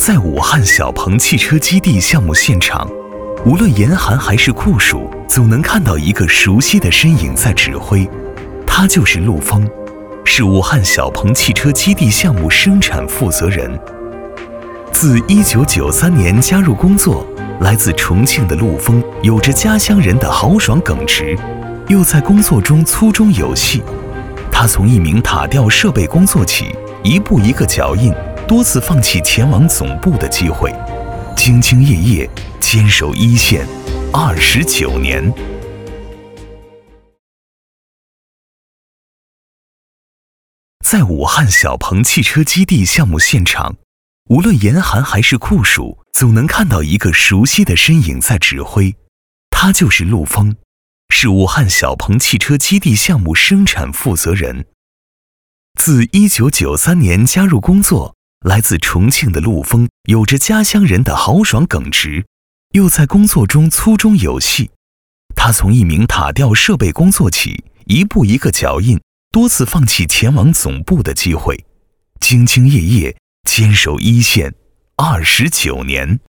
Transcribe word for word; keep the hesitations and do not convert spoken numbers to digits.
在武汉小鹏汽车基地项目现场，无论严寒还是酷暑，总能看到一个熟悉的身影在指挥，他就是陆峰，是武汉小鹏汽车基地项目生产负责人。自一九九三年加入工作，来自重庆的陆峰有着家乡人的豪爽耿直，又在工作中粗中有细。他从一名塔吊设备工作起，一步一个脚印，多次放弃前往总部的机会，兢兢业业，坚守一线二十九年。在武汉小鹏汽车基地项目现场，无论严寒还是酷暑，总能看到一个熟悉的身影在指挥，他就是陆峰，是武汉小鹏汽车基地项目生产负责人。自一九九三年加入工作，来自重庆的陆峰有着家乡人的豪爽耿直，又在工作中粗中有细。他从一名塔吊设备工作起，一步一个脚印，多次放弃前往总部的机会，兢兢业业，坚守一线二十九年。